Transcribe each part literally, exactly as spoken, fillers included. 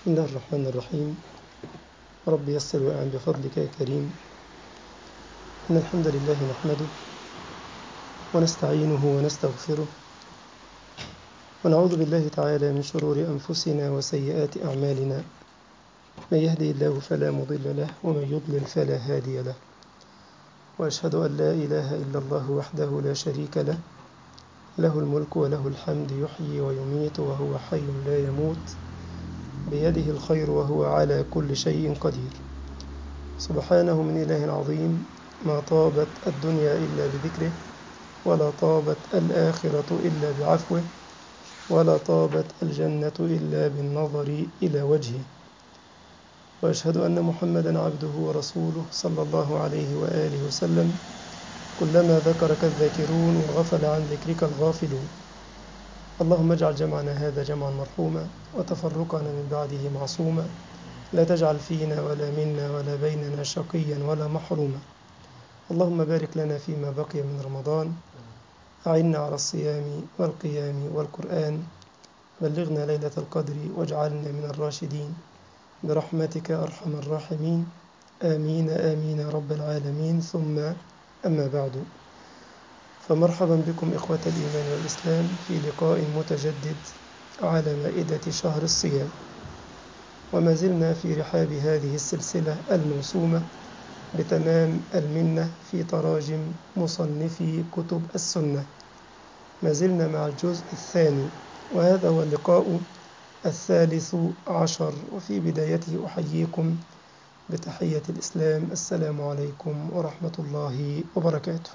بسم الله الرحمن الرحيم. رب يسر وأعن بفضلك يا كريم. إن الحمد لله نحمده ونستعينه ونستغفره ونعوذ بالله تعالى من شرور أنفسنا وسيئات أعمالنا. من يهدي الله فلا مضل له ومن يضلل فلا هادي له، وأشهد أن لا إله إلا الله وحده لا شريك له، له الملك وله الحمد، يحيي ويميت وهو حي لا يموت، بيده الخير وهو على كل شيء قدير. سبحانه من إله عظيم، ما طابت الدنيا إلا بذكره، ولا طابت الآخرة إلا بعفوه، ولا طابت الجنة إلا بالنظر إلى وجهه. وأشهد أن محمدا عبده ورسوله صلى الله عليه وآله وسلم. كلما ذكرك الذاكرون وغفل عن ذكرك الغافلون. اللهم اجعل جمعنا هذا جمعا مرحوما، وتفرقنا من بعده معصوما، لا تجعل فينا ولا منا ولا بيننا شقيا ولا محروما. اللهم بارك لنا فيما بقي من رمضان، أعنا على الصيام والقيام والقرآن، بلغنا ليلة القدر واجعلنا من الراشدين برحمتك أرحم الراحمين. آمين آمين يا رب العالمين. ثم أما بعد، فمرحبا بكم إخوة الإيمان والإسلام في لقاء متجدد على مائدة شهر الصيام، وما زلنا في رحاب هذه السلسلة الموسومة بتمام المنة في تراجم مصنفي كتب السنة. ما زلنا مع الجزء الثاني، وهذا هو اللقاء الثالث عشر. وفي بدايته أحييكم بتحية الإسلام، السلام عليكم ورحمة الله وبركاته.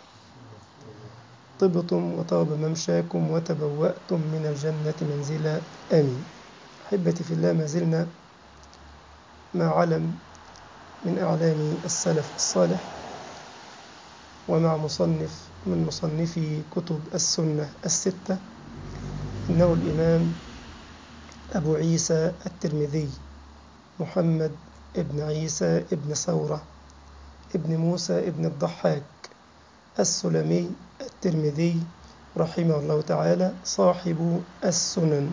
طبتم وطاب ممشاكم وتبوأتم من الجنة منزلا، آمين. أحبتي في الله، ما زلنا مع علم من أعلام السلف الصالح، ومع مصنف من مصنفي كتب السنة الستة، إنه الإمام أبو عيسى الترمذي محمد ابن عيسى ابن ثورة ابن موسى ابن الضحاك السلمي الترمذي رحمه الله تعالى، صاحب السنن.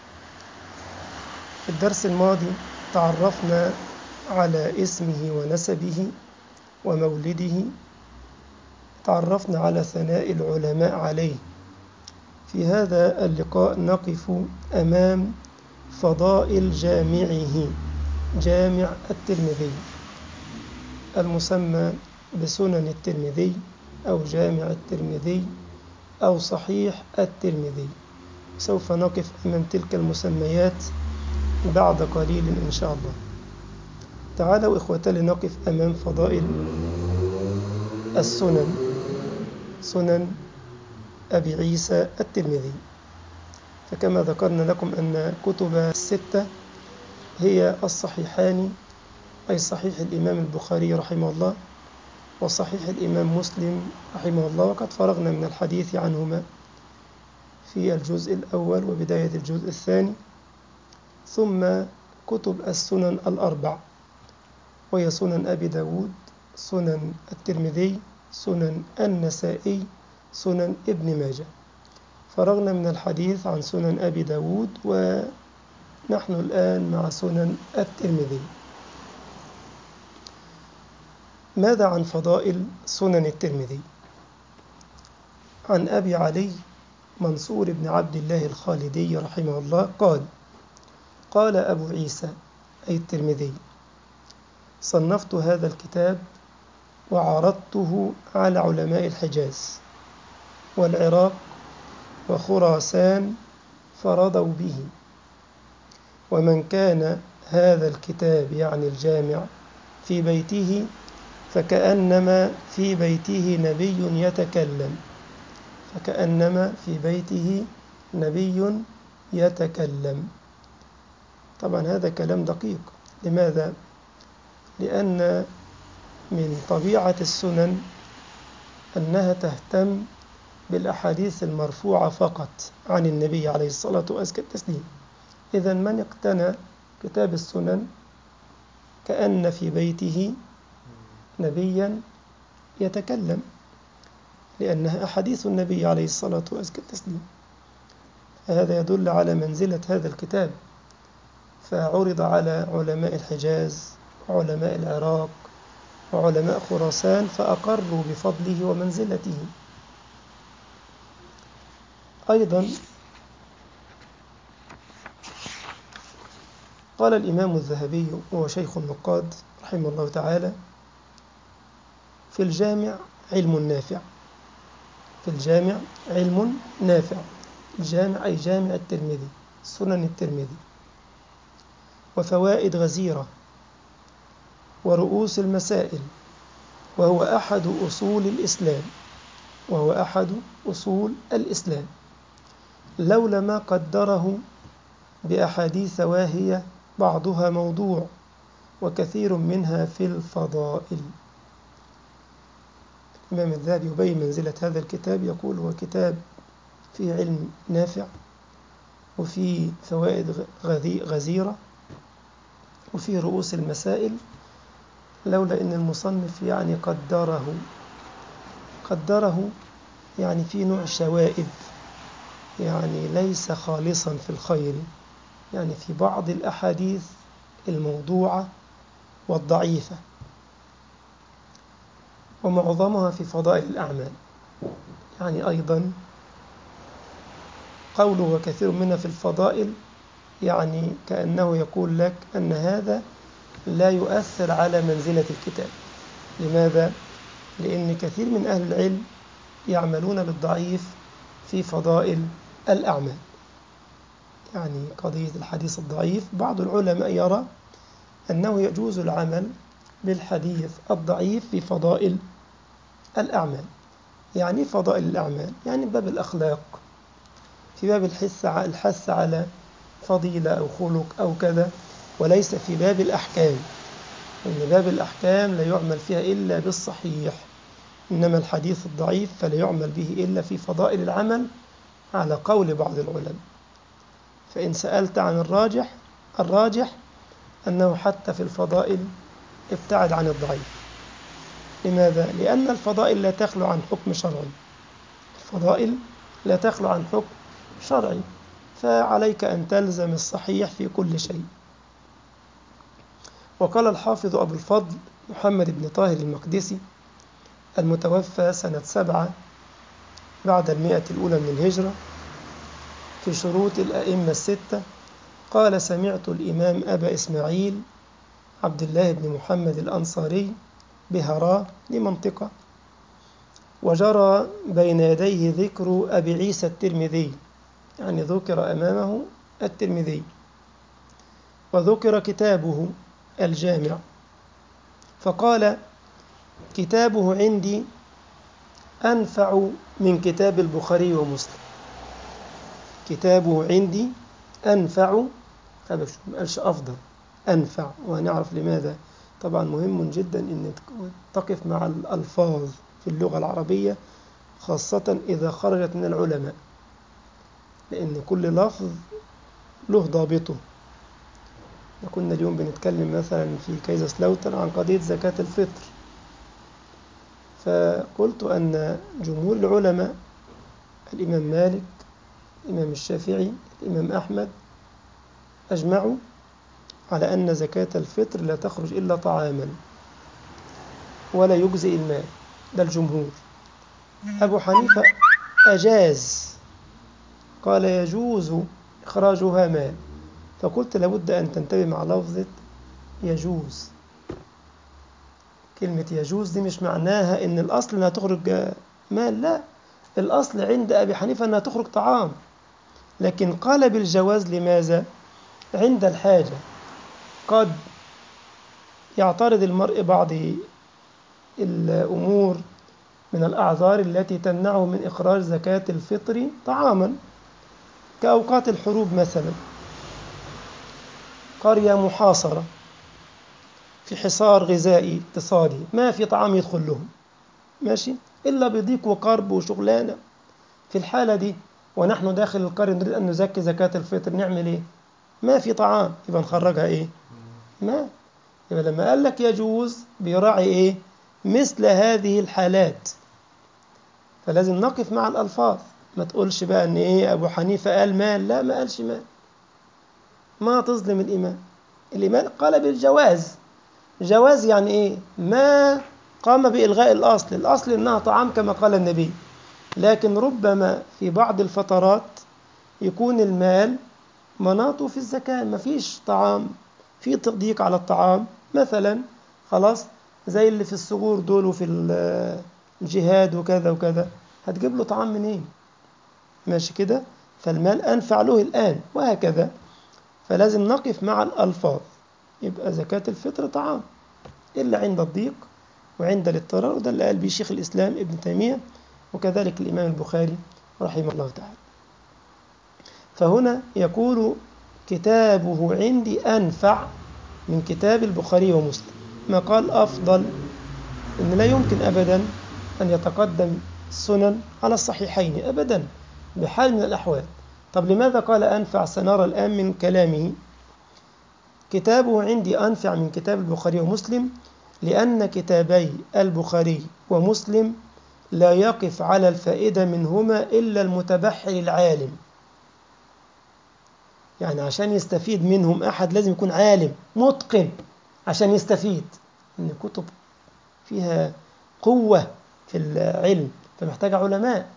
في الدرس الماضي تعرفنا على اسمه ونسبه ومولده، تعرفنا على ثناء العلماء عليه. في هذا اللقاء نقف أمام فضائل جامعه، جامع الترمذي المسمى بسنن الترمذي أو جامع الترمذي أو صحيح الترمذي. سوف نقف أمام تلك المسميات بعد قليل إن شاء الله. تعالوا إخوتي لنقف أمام فضائل السنن، سنن أبي عيسى الترمذي. فكما ذكرنا لكم أن كتب الستة هي الصحيحان، أي صحيح الإمام البخاري رحمه الله وصحيح الإمام مسلم رحمه الله، وقد فرغنا من الحديث عنهما في الجزء الأول وبداية الجزء الثاني. ثم كتب السنن الأربع، وهي سنن أبي داود، سنن الترمذي، سنن النسائي، سنن ابن ماجه. فرغنا من الحديث عن سنن أبي داود، ونحن الآن مع سنن الترمذي. ماذا عن فضائل سنن الترمذي؟ عن أبي علي منصور بن عبد الله الخالدي رحمه الله قال: قال أبو عيسى أي الترمذي: صنفت هذا الكتاب وعرضته على علماء الحجاز والعراق وخراسان فرضوا به، ومن كان هذا الكتاب يعني الجامع في بيته فكأنما في بيته نبي يتكلم، فكأنما في بيته نبي يتكلم. طبعا هذا كلام دقيق. لماذا؟ لأن من طبيعة السنن أنها تهتم بالأحاديث المرفوعة فقط عن النبي عليه الصلاة والسلام. إذن من اقتنى كتاب السنن كأن في بيته نبيا يتكلم، لأنها أحاديث النبي عليه الصلاة والسلام. هذا يدل على منزلة هذا الكتاب. فعرض على علماء الحجاز وعلماء العراق وعلماء خراسان فأقروا بفضله ومنزلته. أيضا قال الإمام الذهبي وهو شيخ النقاد رحمه الله تعالى: في الجامع علم نافع. في الجامع علم نافع. الجامع أي جامع الترمذي، سنن الترمذي، وفوائد غزيرة ورؤوس المسائل، وهو أحد أصول الإسلام وهو أحد أصول الإسلام لولا ما قدره بأحاديث واهية بعضها موضوع وكثير منها في الفضائل. الإمام الذهبي يبين منزلة هذا الكتاب، يقول هو كتاب فيه علم نافع وفيه فوائد غزيرة وفيه رؤوس المسائل، لولا أن المصنف يعني قدره قدره يعني في نوع شوائب، يعني ليس خالصا في الخير، يعني في بعض الأحاديث الموضوعة والضعيفة، ومعظمها في فضائل الأعمال. يعني أيضا قوله وكثير منها في الفضائل، يعني كأنه يقول لك أن هذا لا يؤثر على منزلة الكتاب. لماذا؟ لأن كثير من أهل العلم يعملون بالضعيف في فضائل الأعمال. يعني قضية الحديث الضعيف بعض العلماء يرى أنه يجوز العمل بالحديث الضعيف في فضائل الأعمال. يعني فضائل الأعمال يعني باب الأخلاق، في باب الحث الحث على فضيلة أو خلق أو كذا، وليس في باب الأحكام، إن باب الأحكام لا يعمل فيها إلا بالصحيح، إنما الحديث الضعيف فلا يعمل به إلا في فضائل العمل على قول بعض العلماء. فإن سألت عن الراجح الراجح أنه حتى في الفضائل ابتعد عن الضعيف. لماذا؟ لأن الفضائل لا تخلو عن حكم شرعي، الفضائل لا تخلو عن حكم شرعي، فعليك أن تلزم الصحيح في كل شيء. وقال الحافظ أبو الفضل محمد بن طاهر المقدسي المتوفى سنة سبعة بعد المئة الأولى من الهجرة في شروط الأئمة الستة، قال: سمعت الإمام أبا إسماعيل عبد الله بن محمد الأنصاري بهراء لمنطقة، وجرى بين يديه ذكر أبي عيسى الترمذي، يعني ذكر أمامه الترمذي، وذكر كتابه الجامع، فقال: كتابه عندي أنفع من كتاب البخاري ومسلم. كتابه عندي أنفع، هذا ما قالش أفضل، أنفع، وهنعرف لماذا. طبعا مهم جدا أن تقف مع الألفاظ في اللغة العربية، خاصة إذا خرجت من العلماء، لأن كل لفظ له ضابطه. كنا اليوم بنتكلم مثلا في كايزرسلاوتر عن قضية زكاة الفطر، فقلت أن جمهور العلماء الإمام مالك، الإمام الشافعي، الإمام أحمد أجمعوا على أن زكاة الفطر لا تخرج إلا طعاما ولا يجزئ المال، ده الجمهور. أبو حنيفة أجاز، قال يجوز إخراجها مال، فقلت لابد أن تنتبه مع لفظة يجوز. كلمة يجوز دي مش معناها إن الأصل أنها تخرج مال، لا، الأصل عند أبي حنيفة أنها تخرج طعام، لكن قال بالجواز. لماذا؟ عند الحاجة قد يعترض المرء بعض الأمور من الأعذار التي تمنعه من إخراج زكاة الفطر طعاما، كأوقات الحروب مثلا، قرية محاصرة في حصار غذائي اقتصادي، ما في طعام يدخل لهم، ماشي، إلا بضيق وقرب وشغلانة. في الحالة دي ونحن داخل القرية نريد أن نزكي زكاة الفطر، نعمل إيه؟ ما في طعام، يبقى نخرجها إيه؟ ما يبقى لما قال لك يجوز بيراعي إيه؟ مثل هذه الحالات. فلازم نقف مع الألفاظ، ما تقولش بقى أن إيه أبو حنيفة قال مال، لا، ما قالش مال. ما تظلم الإمام. الإمام قال بالجواز. جواز يعني إيه؟ ما قام بإلغاء الأصل. الأصل إنها طعام كما قال النبي، لكن ربما في بعض الفترات يكون المال مناطه في الزكاة، مفيش طعام، في تضييق على الطعام مثلا، خلاص، زي اللي في الثغور دول وفي الجهاد وكذا وكذا، هتجيب له طعام منين؟ ماشي كده؟ فالمال أنفع له الآن، وهكذا. فلازم نقف مع الألفاظ. يبقى زكاة الفطر طعام إلا عند الضيق وعند الاضطرار، وده اللي قال به شيخ الإسلام ابن تيمية، وكذلك الإمام البخاري رحمه الله تعالى. فهنا يقول كتابه عندي أنفع من كتاب البخاري ومسلم. ما قال أفضل، إن لا يمكن أبدا أن يتقدم السنن على الصحيحين أبدا بحال من الأحوال. طب لماذا قال أنفع؟ سنرى الآن من كلامه. كتابه عندي أنفع من كتاب البخاري ومسلم لأن كتابي البخاري ومسلم لا يقف على الفائدة منهما إلا المتبحر العالم. يعني عشان يستفيد منهم أحد لازم يكون عالم متقن عشان يستفيد. إن كتب فيها قوة في العلم فمحتاج علماء.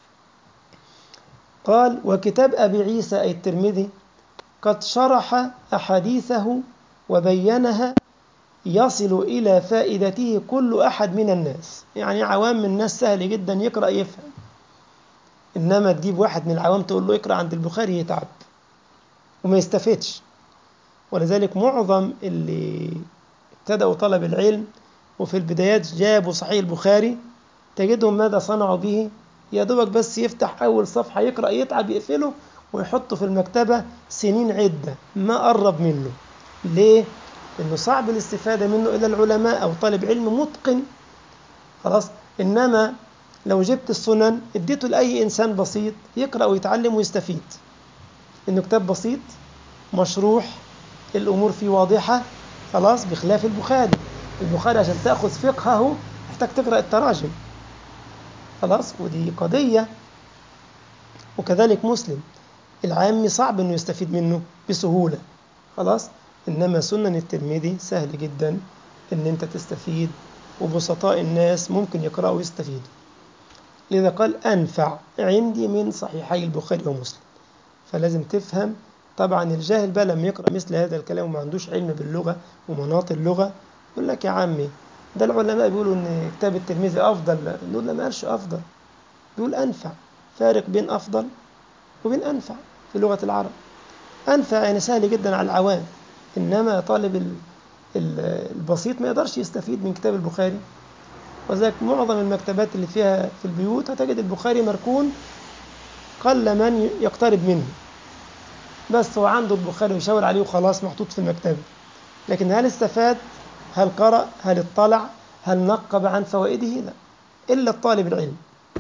قال وكتاب أبي عيسى أي الترمذي قد شرح أحاديثه وبينها يصل إلى فائدته كل أحد من الناس. يعني عوام الناس سهل جدا يقرأ يفهم، إنما تجيب واحد من العوام تقول له اقرأ عند البخاري يتعب وما يستفدش. ولذلك معظم اللي ابتدأوا طلب العلم وفي البدايات جابوا صحيح البخاري تجدهم ماذا صنعوا به؟ يا دوبك بس يفتح أول صفحة يقرأ يتعب يقفله ويحطه في المكتبة سنين عدة ما قرب منه. ليه؟ لأنه صعب الاستفادة منه إلا العلماء أو طالب علم متقن. خلاص. إنما لو جبت السنن اديته لأي إنسان بسيط يقرأ ويتعلم ويستفيد، إنه كتاب بسيط مشروح، الأمور فيه واضحة. خلاص. بخلاف البخاري. البخاري عشان تأخذ فقهه محتاج تقرأ التراجم. خلاص. ودي قضية. وكذلك مسلم العامي صعب إنه يستفيد منه بسهولة. خلاص. إنما سنن الترمذي سهل جدا إن أنت تستفيد، وبسطاء الناس ممكن يقرأوا ويستفيدوا. لذا قال أنفع عندي من صحيحي البخاري ومسلم. فلازم تفهم. طبعا الجاهل بقى لما يقرأ مثل هذا الكلام وما عندوش علم باللغة ومناط اللغة يقول لك يا عمي ده العلماء بيقولوا إن كتاب الترمذي أفضل. نقول لا، ما قالش أفضل، بيقول أنفع. فارق بين أفضل وبين أنفع في لغة العرب. أنفع يعني سهل جدا على العوام، إنما طالب البسيط ما يقدرش يستفيد من كتاب البخاري. وذلك معظم المكتبات اللي فيها في البيوت هتجد البخاري مركون قل من يقترب منه، بس هو عنده البخاري ويشاور عليه وخلاص محطوط في المكتبة. لكن هل استفاد؟ هل قرأ؟ هل اطلع؟ هل نقب عن فوائده؟ لا، إلا الطالب العلم.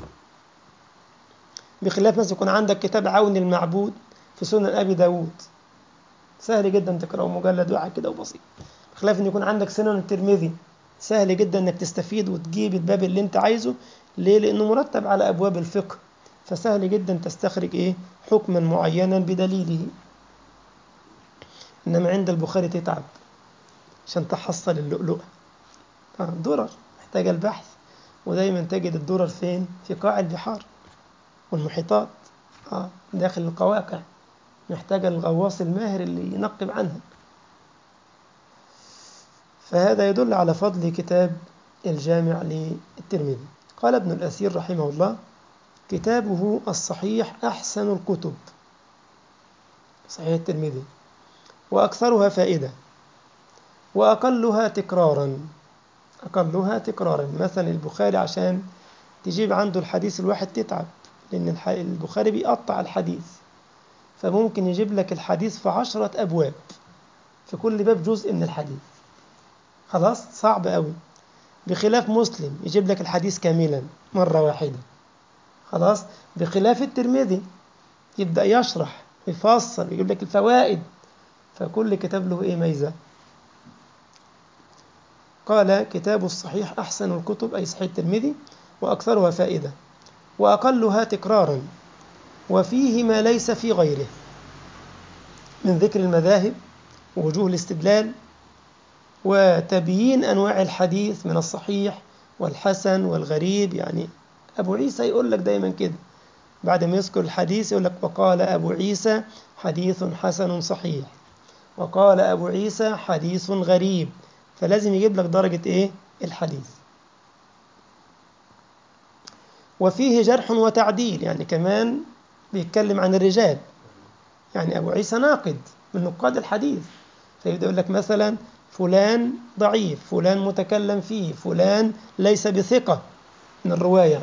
بخلاف مثلا يكون عندك كتاب عون المعبود في سنن أبي داود، سهل جدا تقرأه مجلد واحد كده وبسيط. بخلاف أن يكون عندك سنن الترمذي سهل جدا أنك تستفيد وتجيب الباب اللي أنت عايزه. ليه؟ لأنه مرتب على أبواب الفقه، فسهل جدا تستخرج إيه؟ حكما معينا بدليله. إنما عند البخاري تتعب عشان تحصل اللؤلؤة. آه درر محتاجة البحث، ودايما تجد الدرر فين؟ في قاع البحار والمحيطات، آه داخل القواقع، محتاجة الغواص الماهر اللي ينقب عنها. فهذا يدل على فضل كتاب الجامع للترمذي. قال ابن الأثير رحمه الله كتابه الصحيح أحسن الكتب، صحيح الترمذي، وأكثرها فائدة وأقلها تكرارا. أقلها تكرارا مثلا البخاري عشان تجيب عنده الحديث الواحد تتعب، لأن البخاري بيقطع الحديث، فممكن يجيب لك الحديث في عشرة أبواب، في كل باب جزء من الحديث. خلاص، صعب قوي. بخلاف مسلم يجيب لك الحديث كاملا مرة واحدة. خلاص. بخلاف الترمذي يبدأ يشرح ويفصل ويجيب لك الفوائد. فكل كتاب له إيه ميزة. قال كتاب الصحيح أحسن الكتب أي صحيح الترمذي، وأكثرها فائدة وأقلها تكرارا، وفيه ما ليس في غيره من ذكر المذاهب ووجوه الاستدلال وتبيين أنواع الحديث من الصحيح والحسن والغريب. يعني أبو عيسى يقول لك دايما كده بعد ما يذكر الحديث يقول لك وقال أبو عيسى حديث حسن صحيح، وقال أبو عيسى حديث غريب، فلازم يجيب لك درجة إيه الحديث. وفيه جرح وتعديل، يعني كمان بيتكلم عن الرجال، يعني أبو عيسى ناقد من نقاد الحديث، فيبدأ يقول لك مثلا فلان ضعيف، فلان متكلم فيه، فلان ليس بثقة من الرواية.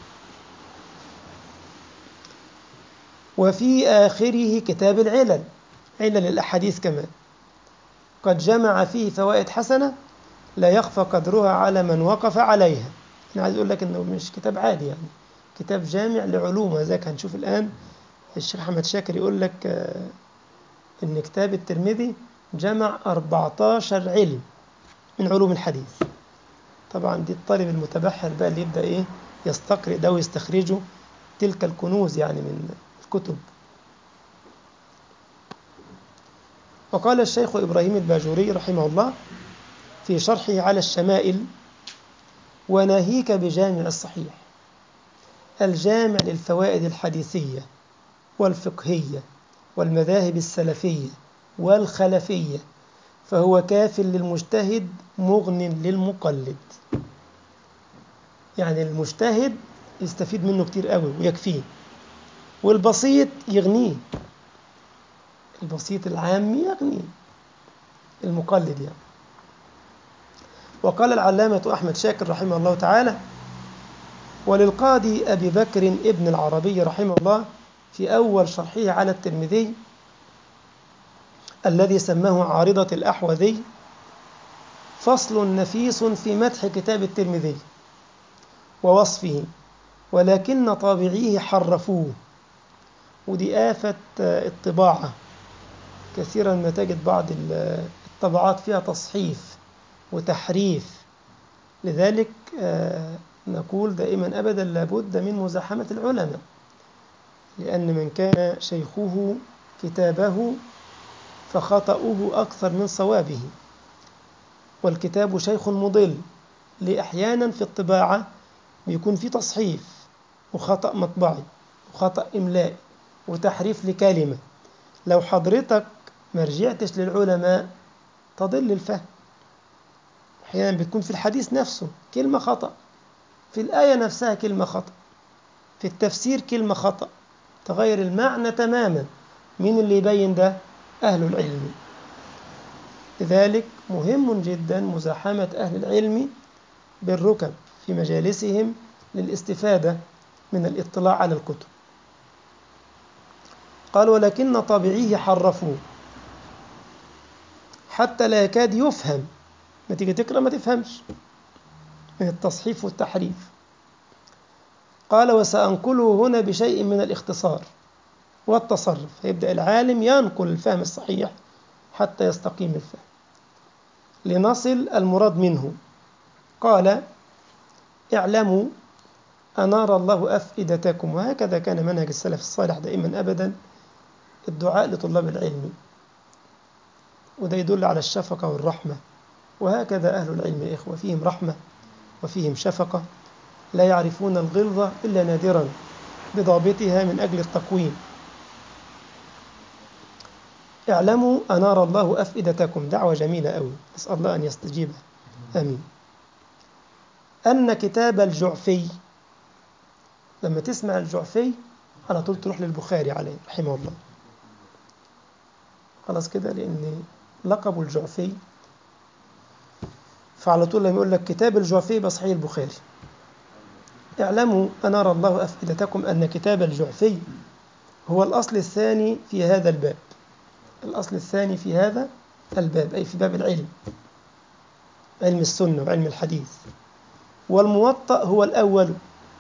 وفي آخره كتاب العلل، علل الأحاديث كمان، قد جمع فيه فوائد حسنة لا يخفى قدرها على من وقف عليها. أنا عايز أقول لك إنه مش كتاب عادي، يعني كتاب جامع لعلوم، وذاك هنشوف الآن الشيخ أحمد شاكر يقول لك آه إن كتاب الترمذي جمع أربعة عشر علم من علوم الحديث. طبعا دي الطالب المتبحر بقى اللي يبدأ إيه يستقرئ ده ويستخرجه تلك الكنوز يعني من الكتب. وقال الشيخ إبراهيم الباجوري رحمه الله في شرحه على الشمائل: وناهيك بجامع الصحيح الجامع للفوائد الحديثية والفقهية والمذاهب السلفية والخلفية، فهو كاف للمجتهد مغن للمقلد. يعني المجتهد يستفيد منه كتير قوي ويكفيه، والبسيط يغنيه، البسيط العام يغني المقلد يعني. وقال العلامة أحمد شاكر رحمه الله تعالى: وللقاضي أبي بكر ابن العربي رحمه الله في أول شرحه على الترمذي الذي سماه عارضة الأحوذي فصل نفيس في مدح كتاب الترمذي ووصفه، ولكن طابعيه حرفوه. ودي آفة الطباعة، كثيرا ما تجد بعض الطبعات فيها تصحيف وتحريف. لذلك نقول دائما أبدا لابد من مزاحمة العلماء، لأن من كان شيخه كتابه فخطأه أكثر من صوابه، والكتاب شيخ مضل. لأحيانا في الطباعة بيكون في تصحيف وخطأ مطبعي وخطأ إملائي وتحريف لكلمة، لو حضرتك ما رجعتش للعلماء تضل الفهم. أحيانا بتكون في الحديث نفسه كلمة خطأ، في الآية نفسها كلمة خطأ، في التفسير كلمة خطأ، تغير المعنى تماما. مين اللي يبين ده؟ أهل العلم. لذلك مهم جدا مزاحمة أهل العلم بالركب في مجالسهم للاستفادة من الاطلاع على الكتب. قال: ولكن طابعيه حرفوه حتى لا يكاد يفهم، ما تيجي تقرأ ما تفهمش من التصحيف والتحريف. قال: وسأنقله هنا بشيء من الاختصار والتصرف. يبدأ العالم ينقل الفهم الصحيح حتى يستقيم الفهم لنصل المراد منه. قال: اعلموا أنار الله أفئدتكم. وهكذا كان منهج السلف الصالح دائما أبدا، الدعاء لطلاب العلم، وده يدل على الشفقة والرحمة. وهكذا أهل العلم يا إخوة، فيهم رحمة وفيهم شفقة، لا يعرفون الغلظة إلا نادرا بضابطها من أجل التقويم. اعلموا أنار الله أفئدتكم، دعوة جميلة أوي، نسأل الله أن يستجيبها، آمين. أن كتاب الجعفي، لما تسمع الجعفي على طول تروح للبخاري عليه رحمه الله، خلاص كده، لأن لقب الجعفي، فعلى طول لما يقول لك كتاب الجعفي بصحيح البخاري. اعلموا أنار الله أفئدتكم أن كتاب الجعفي هو الأصل الثاني في هذا الباب، الأصل الثاني في هذا الباب أي في باب العلم، علم السنة وعلم الحديث. والموطأ هو الأول.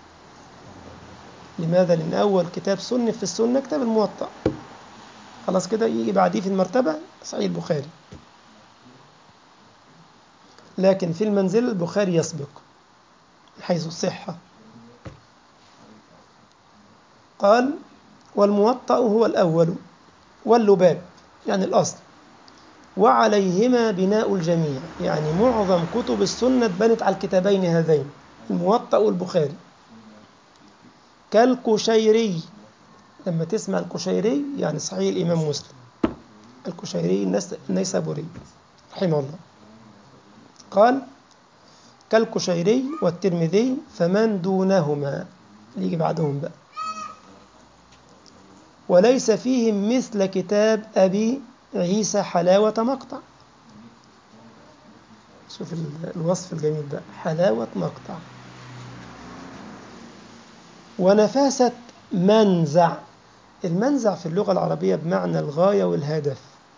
لماذا؟ لأن أول كتاب صنف في السنة كتاب الموطأ، خلاص كده، يجي بعديه في المرتبة صحيح البخاري، لكن في المنزل البخاري يسبق من حيث الصحة. قال: والموطأ هو الأول واللباب. يعني الأصل، وعليهما بناء الجميع، يعني معظم كتب السنة بنت على الكتابين هذين، الموطأ والبخاري. كالكشيري، لما تسمع الكشيري يعني صحيح الإمام مسلم، الكشيري النيسابوري رحمه الله، قال كالكشيري والترمذي فمن دونهما، اللي يجي بعدهم بقى، وليس فيهم مثل كتاب أبي عيسى حلاوة مقطع. شوف الوصف الجميل بقى، حلاوة مقطع ونفاسة منزع. المنزع في اللغة العربية بمعنى الغاية والهدف،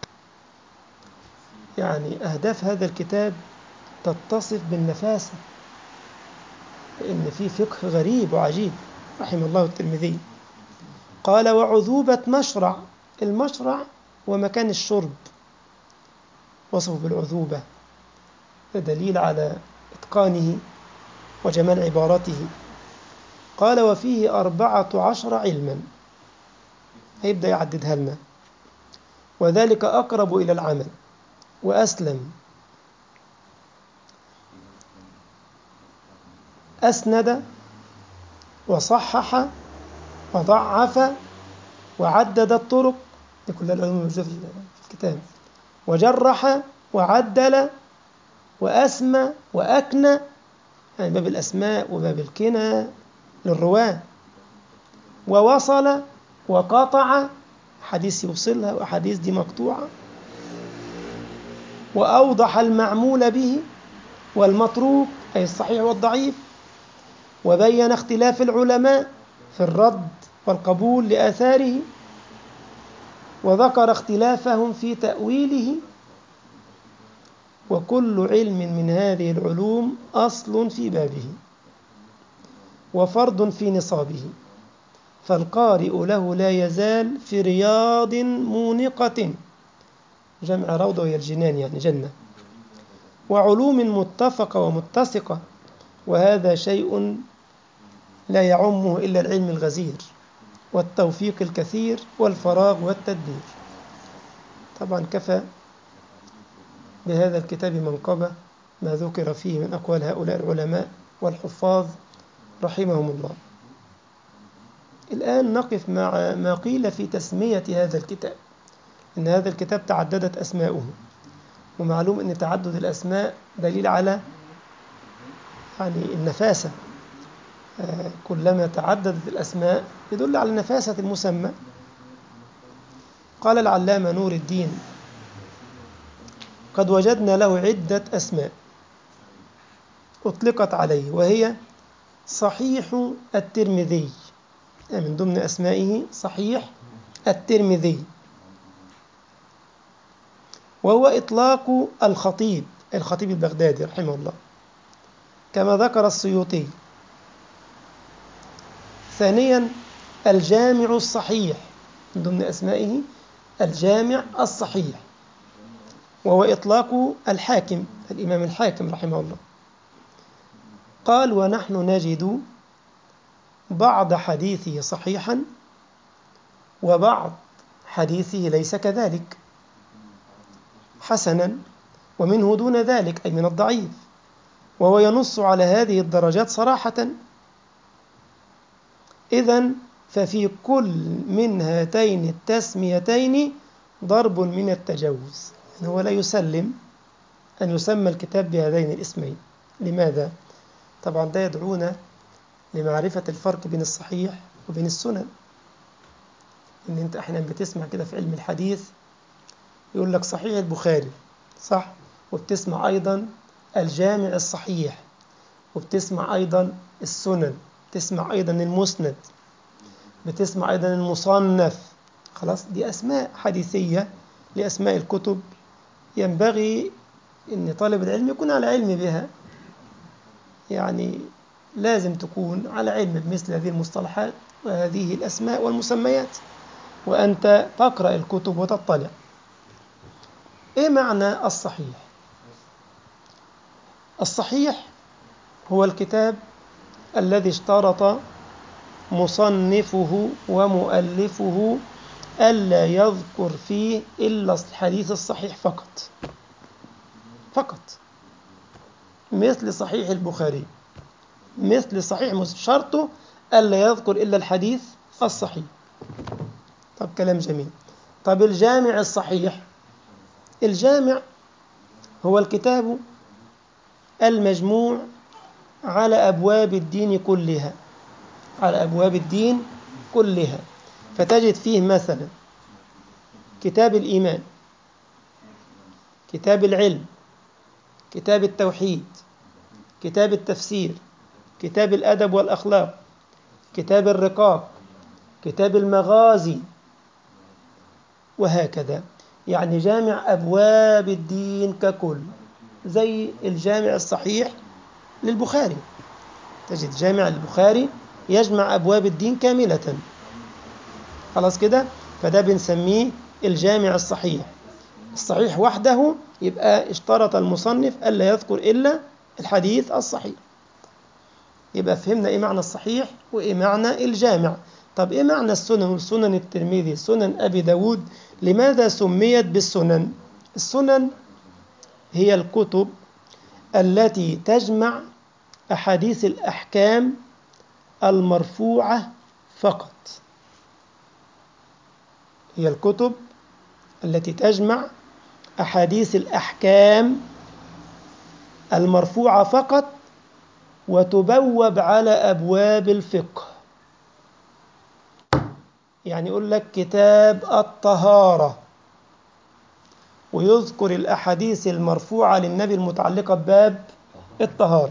يعني أهداف هذا الكتاب تتصف بالنفاسة، لأن فيه فقه غريب وعجيب رحمه الله الترمذي. قال وعذوبة مشرع، المشرع ومكان الشرب وصفه بالعذوبة، دليل على إتقانه وجمال عبارته. قال وفيه أربعة عشر علما، هيبدأ يعددها لنا، وذلك أقرب إلى العمل وأسلم. أسند وصحح وضعف وعدد الطرق، دي كلها العلوم الموجودة في الكتاب، وجرح وعدل وأسمى وأكنى، يعني باب الأسماء وباب الكنى للرواة، ووصل وقطع، حديث يوصلها وحديث دي مقطوعة، وأوضح المعمول به والمتروك أي الصحيح والضعيف، وبين اختلاف العلماء في الرد والقبول لآثاره، وذكر اختلافهم في تأويله. وكل علم من هذه العلوم أصل في بابه وفرض في نصابه، فالقارئ له لا يزال في رياض مونقة، جمع روضة وهي الجنان يعني جنة، وعلوم متفقة ومتسقة، وهذا شيء لا يعمه إلا العلم الغزير والتوفيق الكثير والفراغ والتدبير. طبعا كفى بهذا الكتاب منقبة ما ذكر فيه من أقوال هؤلاء العلماء والحفاظ رحمهم الله. الآن نقف مع ما قيل في تسمية هذا الكتاب، إن هذا الكتاب تعددت أسماؤه، ومعلوم أن تعدد الأسماء دليل على يعني النفاسة، كلما تعددت الأسماء يدل على نفاسة المسمى. قال العلامة نور الدين قد وجدنا له عدة أسماء أطلقت عليه، وهي صحيح الترمذي، يعني من ضمن أسمائه صحيح الترمذي، وهو إطلاق الخطيب الخطيب البغدادي رحمه الله كما ذكر السيوطي. ثانيا الجامع الصحيح، من ضمن أسمائه الجامع الصحيح، وهو إطلاق الحاكم الإمام الحاكم رحمه الله. قال ونحن نجد بعض حديثه صحيحا وبعض حديثه ليس كذلك، حسنا ومنه دون ذلك أي من الضعيف، وهو ينص على هذه الدرجات صراحة. إذن ففي كل من هاتين التسميتين ضرب من التجوز، يعني هو لا يسلم أن يسمى الكتاب بهذين الاسمين. لماذا؟ طبعا ده يدعونا لمعرفة الفرق بين الصحيح وبين السنن. إن أنت أحيانا بتسمع كده في علم الحديث يقول لك صحيح البخاري، صح، وبتسمع أيضا الجامع الصحيح، وبتسمع أيضا السنن، بتسمع أيضا المسند، بتسمع أيضا المصنف. خلاص، دي أسماء حديثية لأسماء الكتب، ينبغي أن طالب العلم يكون على علم بها، يعني لازم تكون على علم بمثل هذه المصطلحات وهذه الأسماء والمسميات وأنت تقرأ الكتب وتطلع. إيه معنى الصحيح؟ الصحيح هو الكتاب الذي اشترط مصنفه ومؤلفه ألا يذكر فيه إلا الحديث الصحيح فقط فقط، مثل صحيح البخاري، مثل صحيح مسلم، شرطه ألا يذكر إلا الحديث الصحيح. طب كلام جميل. طب الجامع الصحيح، الجامع هو الكتاب المجموع على أبواب الدين كلها، على أبواب الدين كلها، فتجد فيه مثلا كتاب الإيمان، كتاب العلم، كتاب التوحيد، كتاب التفسير، كتاب الأدب والأخلاق، كتاب الرقاق، كتاب المغازي، وهكذا. يعني جامع أبواب الدين ككل، زي الجامع الصحيح للبخاري، تجد جامع البخاري يجمع أبواب الدين كاملة. خلاص كده، فده بنسميه الجامع الصحيح. الصحيح وحده يبقى اشترط المصنف ألا يذكر إلا الحديث الصحيح. يبقى فهمنا إيه معنى الصحيح وإيه معنى الجامع. طب إيه معنى السنن؟ سنن الترمذي، سنن أبي داود، لماذا سميت بالسنن؟ السنن هي الكتب التي تجمع أحاديث الأحكام المرفوعة فقط. هي الكتب التي تجمع أحاديث الأحكام المرفوعة فقط وتبوب على أبواب الفقه. يعني يقول لك كتاب الطهارة ويذكر الأحاديث المرفوعة للنبي المتعلقة بباب الطهارة.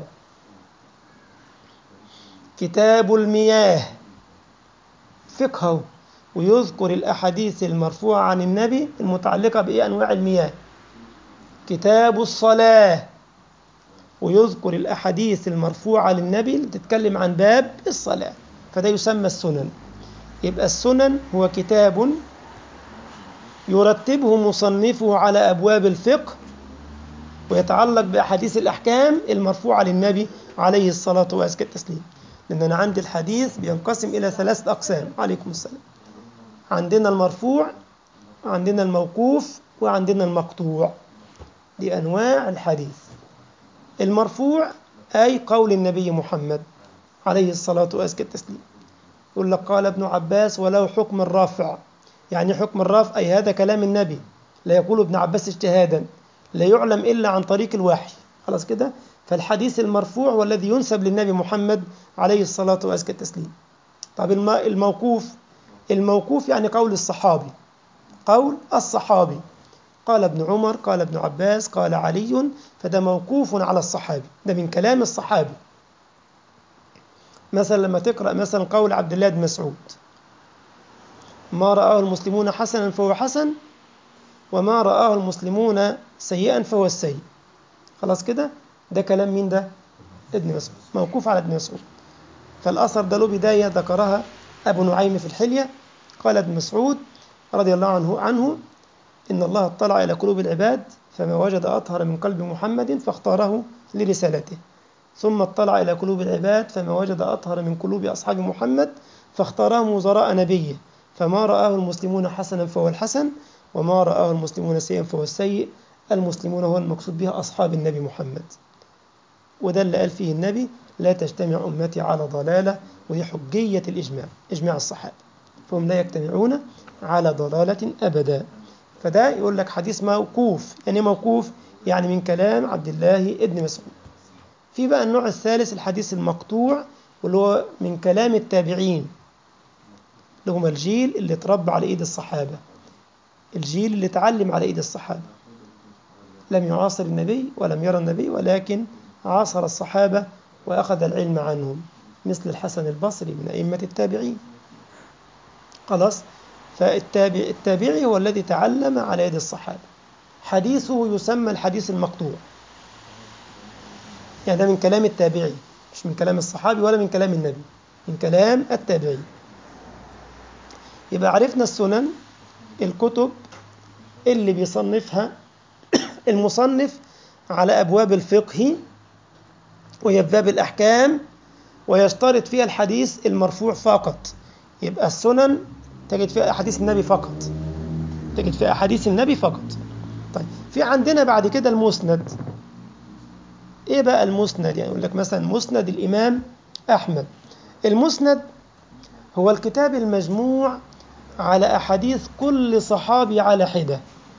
كتاب المياه فقهه ويذكر الأحاديث المرفوعة عن النبي المتعلقة بأي أنواع المياه. كتاب الصلاة ويذكر الأحاديث المرفوعة للنبي اللي تتكلم عن باب الصلاة، فده يسمى السنن. يبقى السنن هو كتاب يرتبه مصنفه على أبواب الفقه ويتعلق بأحاديث الأحكام المرفوعة للنبي عليه الصلاة وأزكى التسليم. لأن أنا عندي الحديث بينقسم إلى ثلاثة أقسام. عليكم السلام. عندنا المرفوع، عندنا الموقوف، وعندنا المقطوع. دي أنواع الحديث. المرفوع أي قول النبي محمد عليه الصلاة وأزكى التسليم. يقول لك قال ابن عباس وله حكم الرفع. يعني حكم الرفع أي هذا كلام النبي، لا يقول ابن عباس اجتهادا، لا يعلم إلا عن طريق الوحي. خلاص كده. فالحديث المرفوع والذي ينسب للنبي محمد عليه الصلاة وأزكى التسليم. طب الموقوف، الموقوف يعني قول الصحابي، قول الصحابي، قال ابن عمر، قال ابن عباس، قال علي، فده موقوف على الصحابي، ده من كلام الصحابي. مثلا لما تقرأ مثلا قول عبد الله بن مسعود: ما رآه المسلمون حسنا فهو حسن، وما رآه المسلمون سيئا فهو السيء. خلاص كده، ده كلام مين ده؟ ابن مسعود، موقوف على ابن مسعود. فالأثر ده له بداية ذكرها أبو نعيم في الحلية. قال ابن مسعود رضي الله عنه عنه إن الله اطلع إلى قلوب العباد فما وجد أطهر من قلب محمد فاختاره لرسالته، ثم اطلع إلى قلوب العباد فما وجد أطهر من قلوب أصحاب محمد فاختارهم وزراء نبيه، فما رآه المسلمون حسنا فهو الحسن، وما رآه المسلمون سيئا فهو السيء. المسلمون هو المقصود بها أصحاب النبي محمد. وده اللي قال فيه النبي: لا تجتمع أمتي على ضلالة، وهي حجية الإجماع، إجماع الصحابة، فهم لا يجتمعون على ضلالة أبدا. فده يقول لك حديث موقوف. يعني موقوف يعني من كلام عبد الله ابن مسعود. في بقى النوع الثالث الحديث المقطوع، واللي هو من كلام التابعين، اللي هم الجيل اللي تربى على إيد الصحابة، الجيل اللي تعلم على إيد الصحابة، لم يعاصر النبي ولم يرى النبي، ولكن عاصر الصحابة وأخذ العلم عنهم، مثل الحسن البصري من أئمة التابعين. خلاص. فالتابع التابعي هو الذي تعلم على يد الصحابة، حديثه يسمى الحديث المقطوع. يعني ده من كلام التابعي، مش من كلام الصحابي ولا من كلام النبي، من كلام التابعي. يبقى عرفنا السنن، الكتب اللي بيصنفها المصنف على أبواب الفقه وهي باب الأحكام، ويشترط فيها الحديث المرفوع فقط. يبقى السنن تجد فيها أحاديث النبي فقط، تجد فيها أحاديث النبي فقط. طيب في عندنا بعد كده المسند. إيه بقى المسند؟ يعني يقول لك مثلا مسند الإمام أحمد. المسند هو الكتاب المجموع على أحاديث كل صحابي على حدة.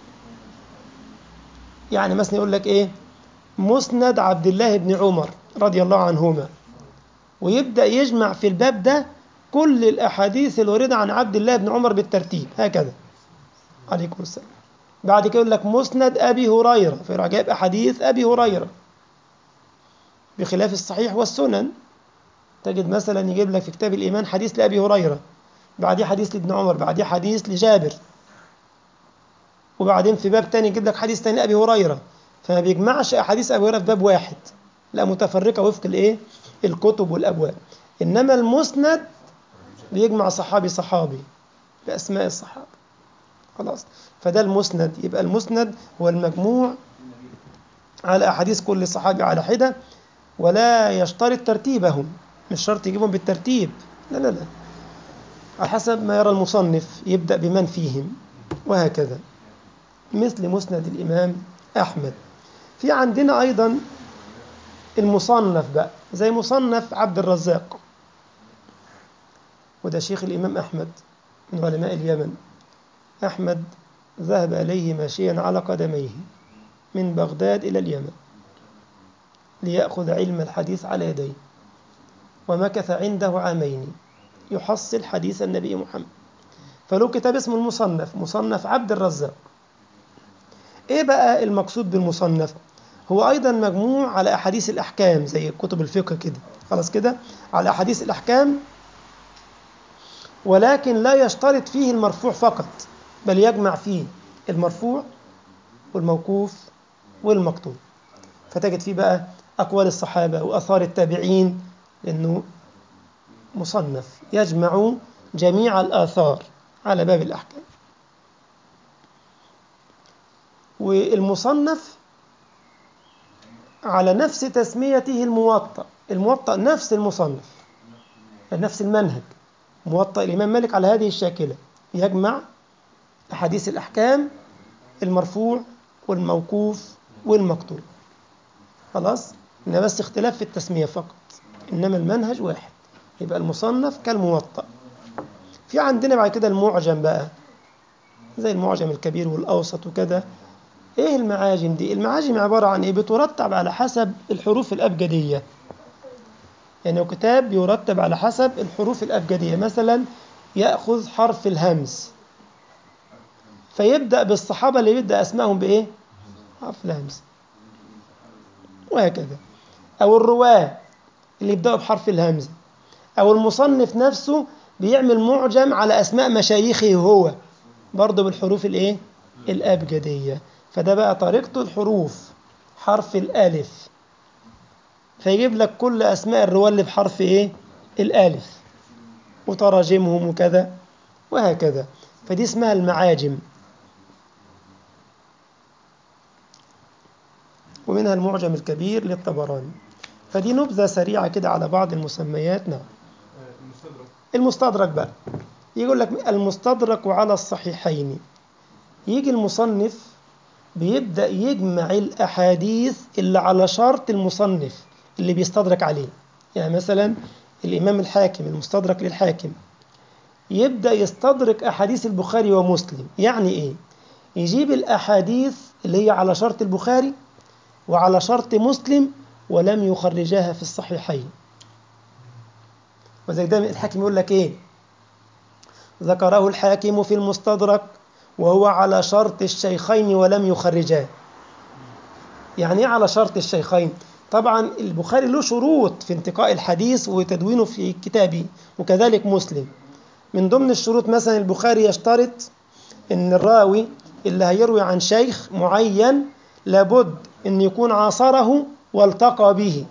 يعني مثلا يقول لك إيه؟ مسند عبد الله بن عمر رضي الله عنهما، ويبدأ يجمع في الباب ده كل الأحاديث الواردة عن عبد الله بن عمر بالترتيب هكذا. عليكم السلام. بعد كده يقول لك مسند أبي هريرة، فيروح جايب أحاديث أبي هريرة بخلاف الصحيح والسنن. تجد مثلا يجيب لك في كتاب الإيمان حديث لأبي هريرة، بعديه حديث لابن عمر، بعديه حديث لجابر، وبعدين في باب تاني يجيب لك حديث تاني لأبي هريرة. فما بيجمعش أحاديث أبي هريرة في باب واحد، لا متفرقة وفق الإيه؟ الكتب والأبواب. إنما المسند بيجمع صحابي صحابي بأسماء الصحابة. خلاص، فده المسند. يبقى المسند هو المجموع على أحاديث كل صحابي على حدة، ولا يشترط ترتيبهم، مش شرط يجيبهم بالترتيب، لا لا لا، على حسب ما يرى المصنف يبدأ بمن فيهم وهكذا. مثل مسند الإمام أحمد. في عندنا أيضا المصنف بقى، زي مصنف عبد الرزاق، وده شيخ الإمام أحمد من علماء اليمن. أحمد ذهب إليه ماشيا على قدميه من بغداد إلى اليمن ليأخذ علم الحديث على يديه، ومكث عنده عامين يحصل حديث النبي محمد. فله كتاب اسمه المصنف، مصنف عبد الرزاق. إيه بقى المقصود بالمصنف؟ هو أيضا مجموع على أحاديث الأحكام زي كتب الفقه كده، خلاص كده، على أحاديث الأحكام، ولكن لا يشترط فيه المرفوع فقط، بل يجمع فيه المرفوع والموقوف والمقطوع. فتجد فيه بقى أقوال الصحابة وآثار التابعين، لأنه مصنف يجمع جميع الآثار على باب الأحكام. والمصنف على نفس تسميته الموطأ. الموطأ نفس المصنف، نفس المنهج. موطأ الإمام مالك على هذه الشاكلة، يجمع أحاديث الأحكام، المرفوع والموقوف والمقطوع. خلاص، إن بس اختلاف في التسمية فقط، إنما المنهج واحد. يبقى المصنف كالموطأ. في عندنا بعد كده المعجم بقى، زي المعجم الكبير والأوسط وكذا. إيه المعاجم دي؟ المعاجم عبارة عن إيه؟ بترتب على حسب الحروف الأبجدية. يعني كتاب يرتب على حسب الحروف الأبجدية. مثلا يأخذ حرف الهمز، فيبدأ بالصحابة اللي يبدأ أسمائهم بإيه؟ حرف الهمز، وهكذا. أو الرواة اللي يبدأوا بحرف الهمزة. أو المصنف نفسه بيعمل معجم على أسماء مشايخه هو، برضه بالحروف الإيه؟ الأبجدية. فده بقى طريقته الحروف، حرف الألف، فيجيب لك كل أسماء الرواة اللي بحرف إيه؟ الألف، وتراجمهم وكذا وهكذا. فدي اسمها المعاجم. ومنها المعجم الكبير للطبراني. فدي نبذة سريعة كده على بعض المسميات. نعم. المستدرك بقى، يقول لك المستدرك على الصحيحين. يجي المصنف بيبدأ يجمع الأحاديث اللي على شرط المصنف اللي بيستدرك عليه. يعني مثلا الإمام الحاكم، المستدرك للحاكم، يبدأ يستدرك أحاديث البخاري ومسلم. يعني إيه؟ يجيب الأحاديث اللي هي على شرط البخاري وعلى شرط مسلم ولم يخرجاها في الصحيحين. وذلك دائما الحاكم يقول لك إيه؟ ذكره الحاكم في المستدرك وهو على شرط الشيخين ولم يخرجاه. يعني إيه على شرط الشيخين؟ طبعا البخاري له شروط في انتقاء الحديث وتدوينه في كتابه، وكذلك مسلم. من ضمن الشروط مثلا البخاري يشترط إن الراوي اللي هيروي عن شيخ معين لابد أن يكون عاصره والتقى به.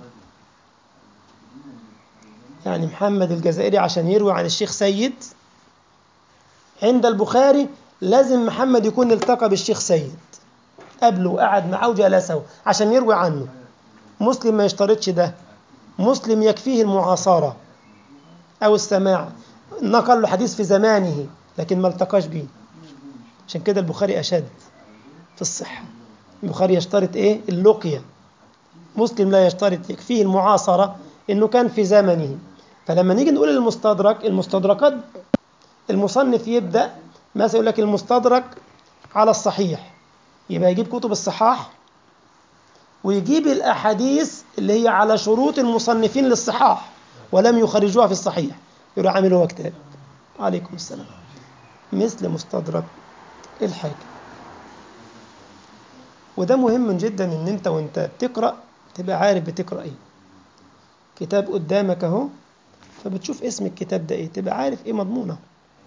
يعني محمد الجزائري عشان يروي عن الشيخ سيد عند البخاري لازم محمد يكون التقى بالشيخ سيد قبله وقعد معه وجلسه عشان يروي عنه. مسلم ما يشترطش ده. مسلم يكفيه المعاصرة أو السماع، نقل له حديث في زمانه لكن ما التقاش بيه. عشان كده البخاري أشد في الصحة. البخاري يشترط إيه؟ اللقية. مسلم لا يشترط، يكفيه المعاصرة إنه كان في زمنه. فلما نيجي نقول المستدرك، المستدركات المصنف يبدأ مثلا يقول لك المستدرك على الصحيح، يبقى يجيب كتب الصحاح ويجيب الأحاديث اللي هي على شروط المصنفين للصحاح ولم يخرجوها في الصحيح، يروح عامل هو كتاب. عليكم السلام. مثل مستدرك الحاكم. وده مهم جدا ان انت وانت بتقرأ تبقى عارف بتقرأ ايه. كتاب قدامك اهو، فبتشوف اسم الكتاب ده ايه، تبقى عارف ايه مضمونه.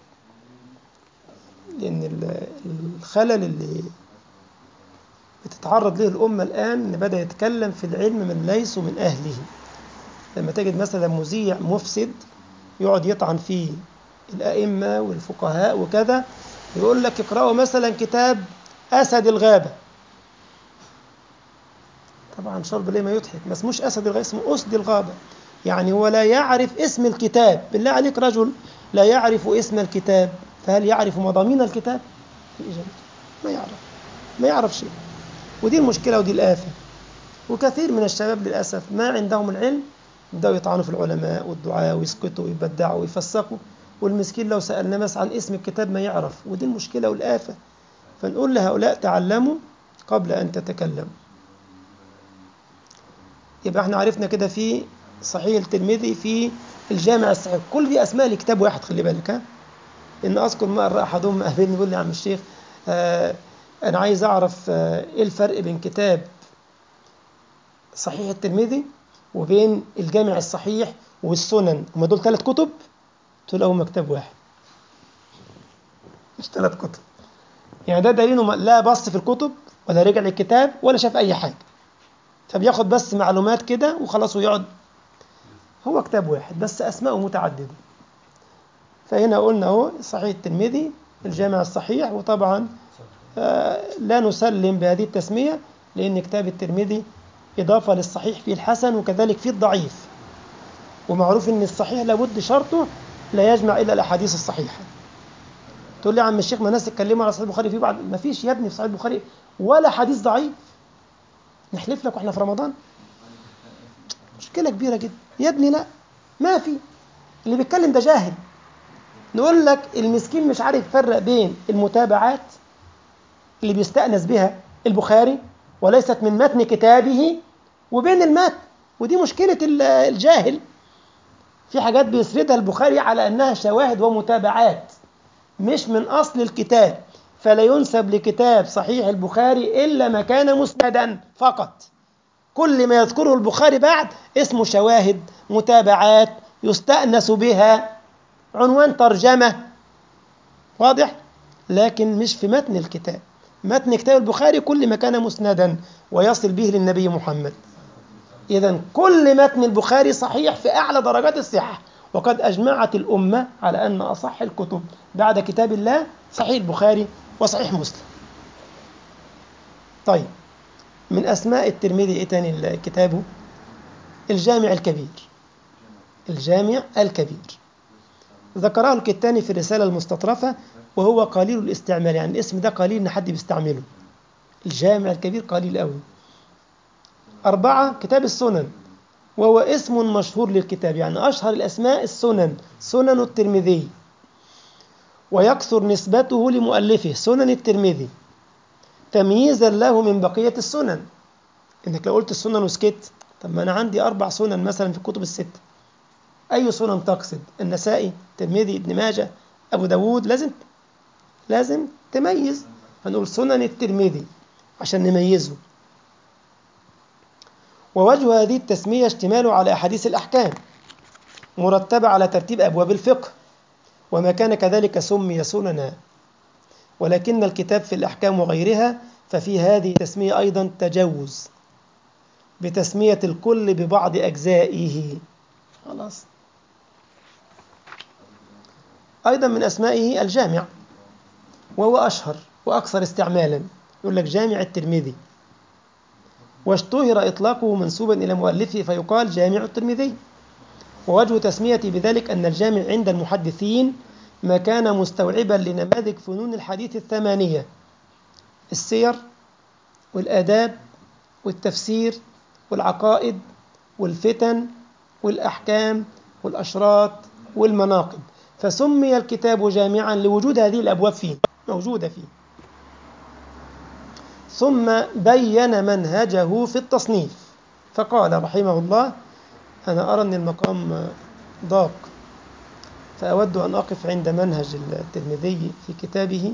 لان الخلل اللي بتتعرض له الأمة الآن إن بدأ يتكلم في العلم من ليسوا من أهله. لما تجد مثلا مذيع مفسد يقعد يطعن فيه الأئمة والفقهاء وكذا، يقول لك اقرأوا مثلا كتاب أسد الغابة. طبعا شرب ليه ما يضحك، ما اسموش أسد الغابة، اسمه أسد الغابة. يعني هو لا يعرف اسم الكتاب. بالله عليك، رجل لا يعرف اسم الكتاب فهل يعرف مضامين الكتاب؟ ما يعرف، ما يعرف شيء. ودي المشكلة ودي الآفة. وكثير من الشباب للأسف ما عندهم العلم، يبدأوا يطعنوا في العلماء والدعاء ويسكتوا ويبدعوا ويفسقوا، والمسكين لو سألنا مثلا عن اسم الكتاب ما يعرف. ودي المشكلة والآفة. فنقول لهؤلاء تعلموا قبل أن تتكلموا. يبقى احنا عرفنا كده في صحيح الترمذي، في الجامع الصحيح، كل دي أسماء لكتاب واحد. خلي بالك ها، إن أذكر مرة أحدهم قابلني يقول لي يا عم الشيخ آه أنا عايز أعرف آه إيه الفرق بين كتاب صحيح الترمذي وبين الجامع الصحيح والسنن، هم دول ثلاث كتب؟ قلت له هم كتاب واحد مش ثلاث كتب. يعني ده دليل لا بص في الكتب ولا رجع للكتاب ولا شاف أي حاجة، فبياخد بس معلومات كده وخلاص ويقعد. هو كتاب واحد بس أسماءه متعددة. فهنا قلنا هو صحيح الترمذي، الجامع الصحيح. وطبعا آه لا نسلم بهذه التسمية، لأن كتاب الترمذي إضافة للصحيح فيه الحسن وكذلك فيه الضعيف. ومعروف ان الصحيح لابد شرطه لا يجمع الا الاحاديث الصحيحه. تقول لي يا عم الشيخ ما ناس اتكلموا على صحيح البخاري في بعض، ما فيش يا ابني في صحيح البخاري ولا حديث ضعيف. نحلف لك واحنا في رمضان؟ مشكله كبيره جدا يا ابني. لا، ما في. اللي بيتكلم ده جاهل. نقول لك المسكين مش عارف يفرق بين المتابعات اللي بيستأنس بها البخاري وليست من متن كتابه وبين المتن. ودي مشكله الجاهل. في حاجات بيسردها البخاري على أنها شواهد ومتابعات مش من أصل الكتاب، فلا ينسب لكتاب صحيح البخاري إلا ما كان مسندا فقط. كل ما يذكره البخاري بعد اسمه شواهد، متابعات، يستأنس بها، عنوان ترجمة، واضح؟ لكن مش في متن الكتاب. متن كتاب البخاري كل ما كان مسندا ويصل به للنبي محمد. إذن كل متن البخاري صحيح في أعلى درجات الصحة. وقد أجمعت الأمة على أن أصح الكتب بعد كتاب الله صحيح البخاري وصحيح مسلم. طيب، من أسماء الترمذي إيه تاني كتابه؟ الجامع الكبير. الجامع الكبير ذكره الكتاني في الرسالة المستطرفة، وهو قليل الاستعمال. يعني الاسم ده قليل إن حد بيستعمله. الجامع الكبير قليل قوي. أربعة، كتاب السنن، وهو اسم مشهور للكتاب. يعني أشهر الأسماء السنن، سنن الترمذي، ويكثر نسبته لمؤلفه سنن الترمذي تمييزا له من بقية السنن. إنك لو قلت السنن وسكت، طب ما أنا عندي أربع سنن مثلا في الكتب الستة، أي سنن تقصد؟ النسائي، الترمذي، ابن ماجه، أبو داود. لازم لازم تميز، فنقول سنن الترمذي عشان نميزه. ووجه هذه التسمية اشتماله على أحاديث الأحكام مرتبة على ترتيب أبواب الفقه، وما كان كذلك سمي سننا. ولكن الكتاب في الأحكام وغيرها ففي هذه التسمية أيضا تجوز بتسمية الكل ببعض أجزائه. خلاص. أيضا من أسمائه الجامع، وهو أشهر وأكثر استعمالا. يقول لك جامع الترمذي، واشتهر إطلاقه منسوبا إلى مؤلفه فيقال جامع الترمذي. ووجه تسميته بذلك أن الجامع عند المحدثين ما كان مستوعبا لنماذج فنون الحديث الثمانية: السير والآداب والتفسير والعقائد والفتن والأحكام والأشراط والمناقب، فسمي الكتاب جامعا لوجود هذه الأبواب فيه، موجودة فيه. ثم بين منهجه في التصنيف فقال رحمه الله: أنا أرى أن المقام ضاق، فأود أن أقف عند منهج الترمذي في كتابه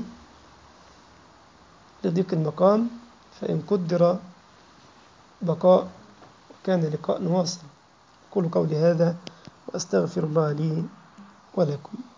لضيق المقام، فإن قدر بقاء كان لقاء واصل. أقول قولي هذا وأستغفر الله لي ولكم.